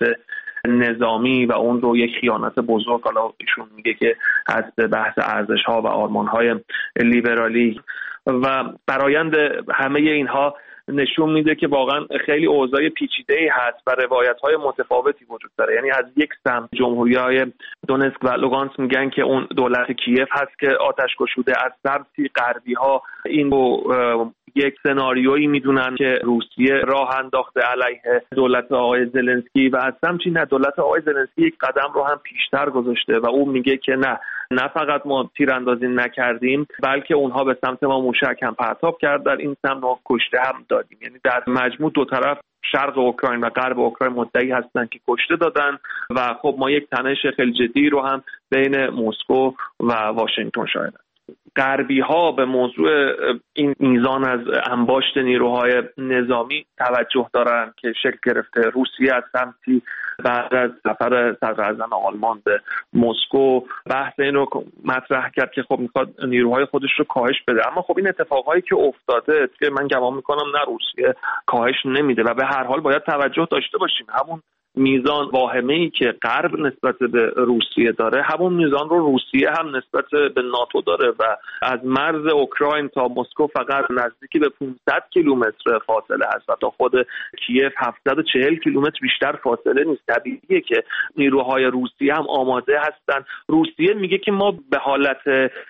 نظامی و اون رو یک خیانت بزرگ. حالا ایشون میگه که از بحث ارزش‌ها و آرمان‌های لیبرالی و برآیند همه اینها نشون میده که واقعا خیلی اوضاع پیچیده‌ای هست و روایت‌های متفاوتی وجود داره. یعنی از یک سمت جمهوری‌های دونتسک و لوگانسک میگن که اون دولت کیف هست که آتش گشوده، از سمتی غربی‌ها این رو یک سناریویی میدونن که روسیه راه انداخته علیه دولت آقای زلنسکی و از سمتی نه، دولت آقای زلنسکی یک قدم رو هم پیشتر گذاشته و او میگه که نه نه فقط ما تیراندازی نکردیم بلکه اونها به سمت ما موشک هم پرتاب کرد، در این سمت ما کشته هم دادیم. یعنی در مجموع دو طرف شرق اوکراین و غرب اوکراین مدعی هستن که کشته دادن و خب ما یک تنش خیلی جدی رو هم بین مسکو و واشنگتن شاهدیم. غربی ها به موضوع این میزان از انباشت نیروهای نظامی توجه دارن که شکل گرفته. روسیه از سمتی بعد از سفر صدراعظم آلمان به مسکو بحث این رو مطرح کرد که خب میخواد نیروهای خودش رو کاهش بده، اما خب این اتفاقایی که افتاده که من گمان میکنم نه روسیه کاهش نمیده و به هر حال باید توجه داشته باشیم همون میزان واهمه‌ای که غرب نسبت به روسیه داره همون میزان رو روسیه هم نسبت به ناتو داره و از مرز اوکراین تا مسکو فقط نزدیکی به پانصد کیلومتر فاصله هست و تا خود کیف هفتصد و چهل کیلومتر بیشتر فاصله نیست. طبیعیه که نیروهای روسیه هم آماده هستن. روسیه میگه که ما به حالت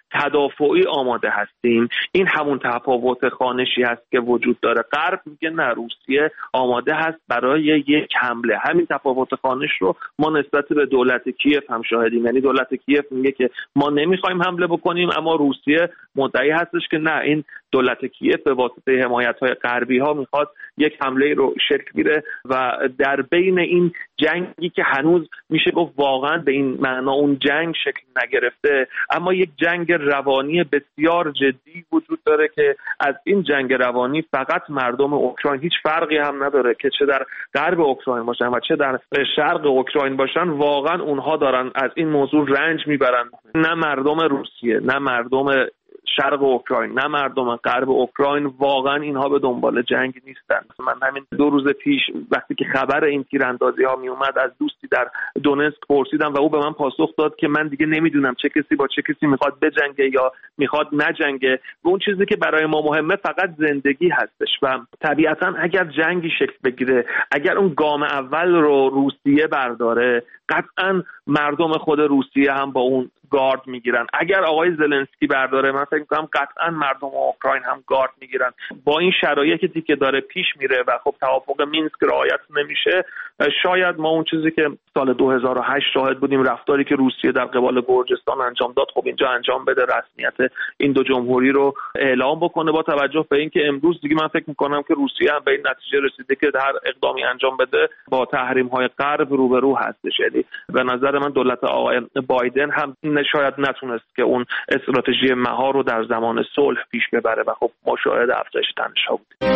تدافعی آماده هستیم. این همون تفاوت خوانشی هست که وجود داره. غرب میگه نه، روسیه آماده هست برای یک حمله. همین تفاوت خوانش رو ما نسبت به دولت کیف هم شاهدیم. یعنی دولت کیف میگه که ما نمیخوایم حمله بکنیم، اما روسیه مدعی هستش که نه، این دولت کیف به واسطه حمایت‌های غربی ها میخواد یک حمله رو شکل گیره و در بین این جنگی که هنوز میشه گفت واقعا به این معنا اون جنگ شکل نگرفته، اما یک جنگ روانی بسیار جدی وجود داره که از این جنگ روانی فقط مردم اوکراین، هیچ فرقی هم نداره که چه در غرب اوکراین باشن و چه در شرق اوکراین باشن، واقعا اونها دارن از این موضوع رنج میبرن. نه مردم روسیه، نه مردم شرق اوکراین، نه مردم غرب اوکراین، واقعا اینها به دنبال جنگ نیستن. من همین دو روز پیش وقتی که خبر این تیراندازی ها می اومد از دوستی در دونتسک پرسیدم و او به من پاسخ داد که من دیگه نمیدونم چه کسی با چه کسی میخواد بجنگه یا میخواد نجنگه و اون چیزی که برای ما مهمه فقط زندگی هستش و طبیعتا اگر جنگی شکل بگیره، اگر اون گام اول رو روسیه برداره، قطعا مردم خود روسیه هم با اون گارد میگیرن. اگر آقای زلنسکی برداره، من فکر می‌کنم قطعا مردم اوکراین هم گارد میگیرن. با این شرایطی که داره پیش میره و خب توافق مینسک رعایت نمیشه، شاید ما اون چیزی که سال دو هزار و هشت شاهد بودیم، رفتاری که روسیه در قبال گرجستان انجام داد، خب اینجا انجام بده، رسمیت این دو جمهوری رو اعلام بکنه، با توجه به اینکه امروز دیگه من فکر می‌کنم که روسیه هم به این نتیجه رسیده که هر اقدامی انجام بده با تحریم‌های غرب روبرو هستش. یعنی به نظر من دولت آقای بایدن هم شاید نتونست که اون استراتژی مهار رو در زمان صلح پیش ببره و خب ما شاهد افزایش تنش‌ها بودیم.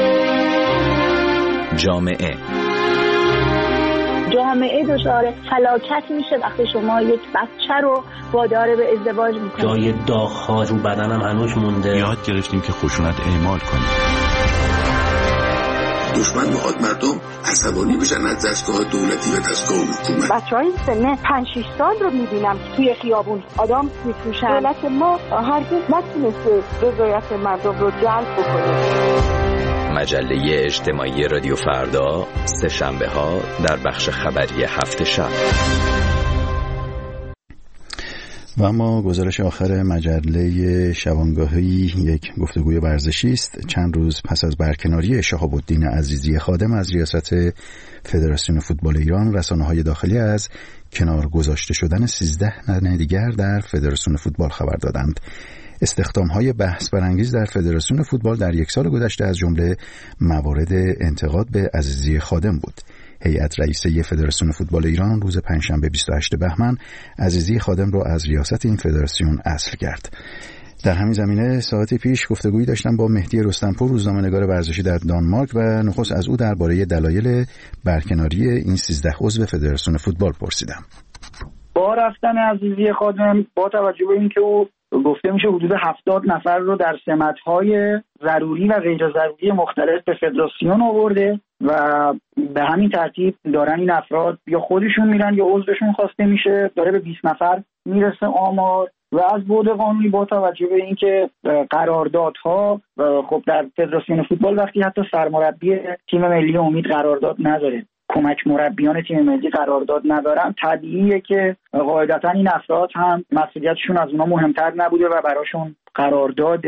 جامعه جامعه دچار فلاکت میشه وقتی شما یک بچه رو وادار به ازدواج میکنید. جای داغ‌ها رو بدنم هنوز مونده. یاد گرفتیم که خشونت اعمال کنیم. دشمن میخواد مردم عصبانی بشن از دستگاه دولتی و دستگاه حکومت. بچهای سن پنج شش سال رو میبینم که توی خیابون آدم میفروشن. دولت ما هرگز نتونسته رضایت مردم رو جلب بکنه. مجله اجتماعی رادیو فردا، سه شنبه ها در بخش خبری هفت شب. و اما گزارش آخر مجله شبانگاهی یک گفتگوی ورزشی است. چند روز پس از برکناری شهاب الدین عزیزی خادم از ریاست فدراسیون فوتبال ایران، رسانه‌های داخلی از کنار گذاشته شدن سیزده نفر دیگر در فدراسیون فوتبال خبر دادند. استخدام‌های بحث برانگیز در فدراسیون فوتبال در یک سال گذشته از جمله موارد انتقاد به عزیزی خادم بود. هیئت رئیسه فدراسیون فوتبال ایران روز پنجشنبه بیست و هشتم بهمن عزیزی خادم را از ریاست این فدراسیون اصل کرد. در همین زمینه ساعتی پیش گفتگویی داشتم با مهدی رستمپور، روزنامه‌نگار ورزشی در دانمارک، و نخست از او درباره دلایل برکناری این سیزده عضو فدراسیون فوتبال پرسیدم. با رفتن عزیزی خادم، با توجه به اینکه او گفته میشه حدود هفتاد نفر رو در سمت‌های ضروری و غیر ضروری مختلف به فدراسیون آورده و به همین ترتیب دارن این افراد یا خودشون میرن یا عضوشون خواسته میشه، داره به بیست نفر میرسه آمار. و از بعد قانونی با توجه به اینکه قراردادها خب در فدراسیون فوتبال وقتی حتی سرمربی تیم ملی امید قرارداد نداره، کمک مربیان تیم ملی قرارداد ندارن، طبیعیه که قاعدتا این افراد هم مسئولیتشون از اونا مهمتر نبوده و براشون قرارداد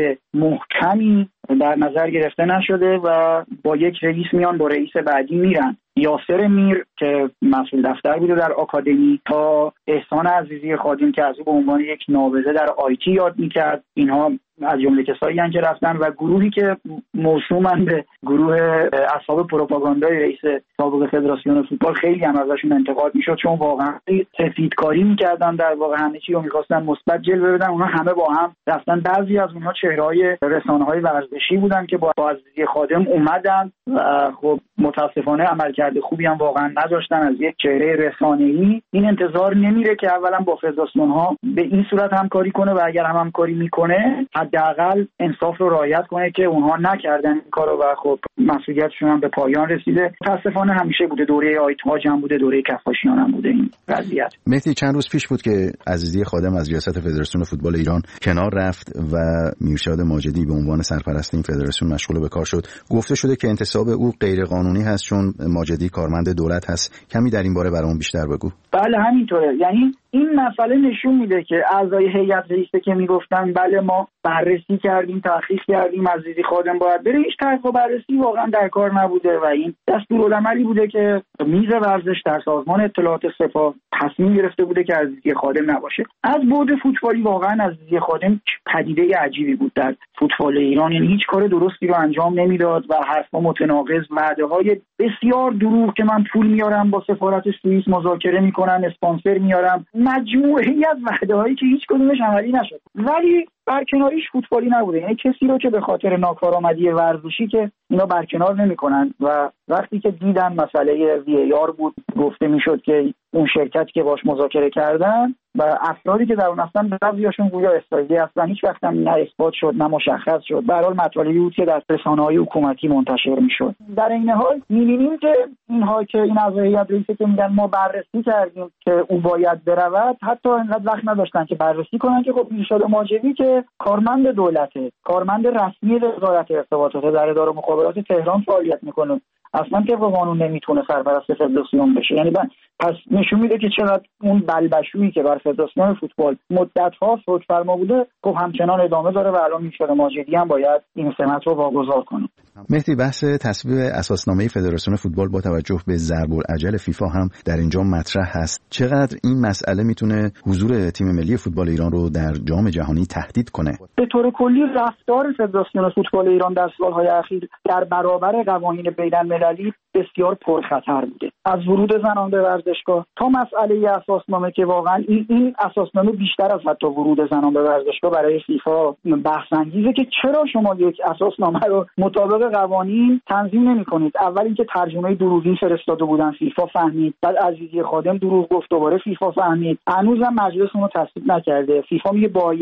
محکمی در نظر گرفته نشده و با یک رئیس میان با رئیس بعدی میرن. یاسر میر که مسئول دفتر بوده در آکادمی تا احسان عزیزی خادم که از او به عنوان یک نابغه در آیتی یاد میکرد، اینها از جمله کسایی هستند که رفتن و گروهی که موسومن به گروه اصحاب پروپاگاندای رئیس سابق فدراسیون فوتبال خیلی هم ازشون انتقاد میشد چون واقعا سفیدکاری میکردن، در واقع همه چی رو میخواستن مثبت جلوه بدن. اونها همه با هم رفتن، بعضی از اونها چهره‌های رسانه‌های ورزشی بودن که با عزیزی خادم اومدن و خب متاسفانه عملکرد خوبی هم واقعا نداشتن از یک چهره رسانه‌ای. این انتظار نمیره که اولا با فدراسیون‌ها به این صورت همکاری کنه و اگر هم همکاری میکنه حداقل انصاف رو رعایت کنه که اونها نکردن این کارو و خب مسئولیتشون هم به پایان رسیده. متاسفانه همیشه بوده، دوره آیت‌هاج هم بوده، دوره کفاشیان هم بوده این قضیه. مهدی، چند روز پیش بود که عزیزی خادم از ریاست فدراسیون فوتبال ایران کنار رفت و میرشاد ماجدی به عنوان سرپرست این فدراسیون مشغول به کار شد. گفته شده که انتصاب او غیر قانونی هست چون ماجدی کارمند دولت هست. کمی در این باره برامون بیشتر بگو. بله همینطوره. یعنی این مسئله نشون میده که اعضای هیئت رئیسه که میگفتن بله ما بررسی کردیم، تحقیق کردیم، عزیزی خادم باید بره، هیچ تحقیق و بررسی واقعا در کار نبوده و این دستورالعملی بوده که میز ورزش در سازمان اطلاعات سپاه تصمیم گرفته بوده که عزیزی خادم نباشه. از بعد فوتبالی واقعا عزیزی خادم پدیده عجیبی بود در فوتبال ایران، یعنی هیچ کار درستی رو انجام نمیداد و حرفا متناقض، وعده‌های بسیار دروغ که من پول میارم با سفارت سوئیس مذاکره میکنم، اسپانسر میارم، مجموعه‌ای از وعده‌هایی که هیچ کدومش عملی نشد. ولی برکناریش فوتبالی نبوده، یعنی کسی رو که به خاطر ناکارآمدی ورزشی که اینا برکنار نمی‌کنن و وقتی که دیدن مسئله وی ای آر بود گفته میشد که اون شرکتی که باش مذاکره کردن و افرادی که در اون هستن بعضیاشون گویا اسرائیلی هستن، هیچ وقت هم نه اثبات شد نه مشخص شد. به هر حال مطالبی بود که در رسانه‌های حکومتی منتشر میشد. در این حال می‌بینیم که اینها که این اعضای هیئت رئیسه که میگن ما بررسی کردیم که او باید برود، حتی اینقدر وقت نداشتن که بررسی کنن که خب میرشاد ماجدی که کارمند دولته، کارمند رسمی وزارت ارتباطات در اداره مخابرات تهران فعالیت میکنه، اصلا که با قانون نمیتونه سرپرست فدراسیون بشه. یعنی پس نشون میده که چقدر اون بلبشویی که بر فدراسیون فوتبال مدت‌ها صورت فرما بوده خب همچنان ادامه داره و الان میرشاد ماجدی هم باید این سمت رو واگذار کنه. مهدی، بحث تصویب اساسنامه فدراسیون فوتبال با توجه به ضرب الاجل فیفا هم در اینجا مطرح هست. چقدر این مسئله میتونه حضور تیم ملی فوتبال ایران رو در جام جهانی تهدید کنه؟ به طور کلی رفتار فدراسیون فوتبال ایران در سالهای اخیر در برابر قوانین بین‌المللی بسیار پرخطر بوده. از ورود زنان به ورزشگاه تا مسئله اساسنامه که واقعا این این اساسنامه بیشتر از حتی ورود زنان به ورزشگاه برای فیفا بحث انگیزه که چرا شما یک اساسنامه رو مطابق قوانین تنظیم نمی‌کنید. اول اینکه ترجمه دروغی فرستاده بودن فیفا فهمید، بعد عزیزی خادم دروغ گفت دوباره فیفا فهمید، هنوزم مجلس اون رو تصویب نکرده. فیفا میگه باید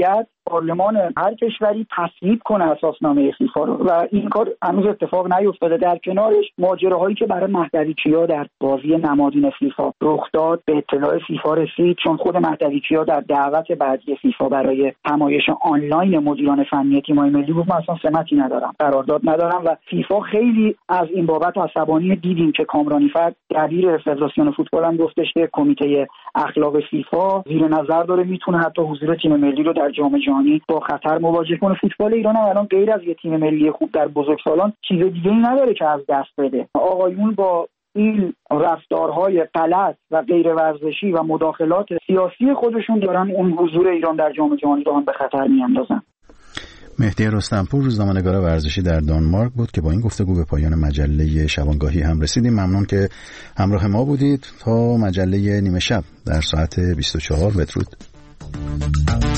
پارلمان هر کشوری تصویب کنه اساسنامه فیفا رو و این کار هنوز اتفاق نیفتاده. در کنارش ماجراهایی که برای مهدوی کیا در بازی نمادین فیفا رخ داد به اطلاع فیفا رسید، چون خود مهدوی کیا در دعوت بعدی فیفا برای همایش آنلاین مدیران فنی تیم‌های ملی بود من اصلا سمتی ندارم، قرارداد ندارم و فیفا خیلی از این بابت عصبانی. دیدیم که کامرانی فرد دبیر فدراسیون فوتبال هم گفتش که کمیته اخلاق فیفا زیر نظر داره میتونه حتی حضور تیم ملی رو در جام جهانی با خطر مواجه کنه. فوتبال ایران هم الان غیر از یه تیم ملی خوب در بزرگسالان چیز دیگه‌ای نداره که از دست بده. آقایون با این رفتارهای غلط و غیر ورزشی و مداخلات سیاسی خودشون دارن اون حضور ایران در جام جهانی رو هم به خطر میاندازن. مهدی رستمپور روزنامه‌نگار ورزشی در دانمارک بود که با این گفتگو به پایان مجله شبانگاهی هم رسیدیم. ممنون که همراه ما بودید. تا مجله نیمه شب در ساعت بیست و چهار بدرود.